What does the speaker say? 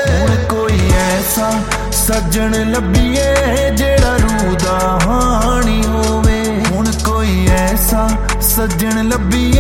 ਹੁਣ ਕੋਈ ऐसा सज्जन लभीए जेड़ा रूह दा हानी होवे। हुण कोई ऐसा सज्जन लभीए